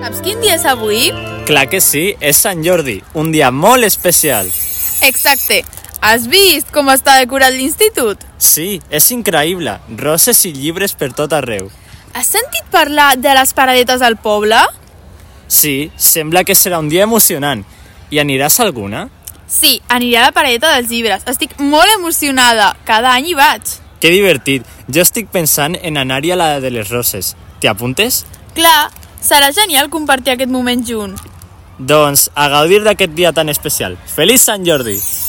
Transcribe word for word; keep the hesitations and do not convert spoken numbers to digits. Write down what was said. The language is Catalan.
Saps quin dia és avui? Clar que sí, és Sant Jordi, un dia molt especial. Exacte. Has vist com està decorat l'institut? Sí, és increïble, roses i llibres per tot arreu. Has sentit parlar de les paradetes al poble? Sí, sembla que serà un dia emocionant. I aniràs a alguna? Sí, aniré a la paradeta dels llibres. Estic molt emocionada. Cada any hi vaig. Que divertit. Jo estic pensant en anar-hi a la de les roses. T'hi apuntes? Clar, serà genial compartir aquest moment junts. Doncs a gaudir d'aquest dia tan especial. Feliç Sant Jordi!